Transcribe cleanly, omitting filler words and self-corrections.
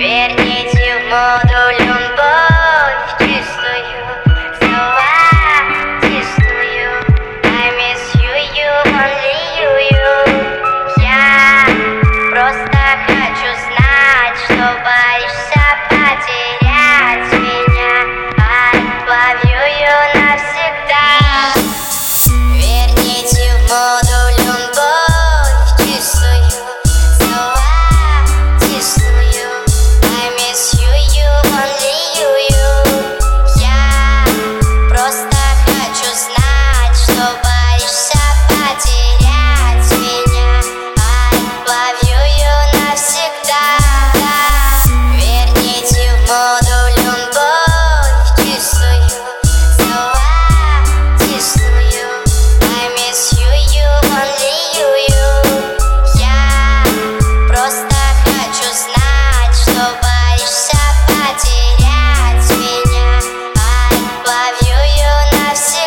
Верните в моду любовь чистую, золотистую. I miss you, only you. Я просто хочу знать, что боишься потерять меня. I love you навсегда. Верните в моду любовь чистую, золотистую. I miss you, only you. Я просто хочу знать, что боишься потерять меня. I love you навсегда. Верните в моду любовь чистую, золотистую. I miss you, only you. Я просто хочу знать, что боишься потерять меня. I love you навсегда.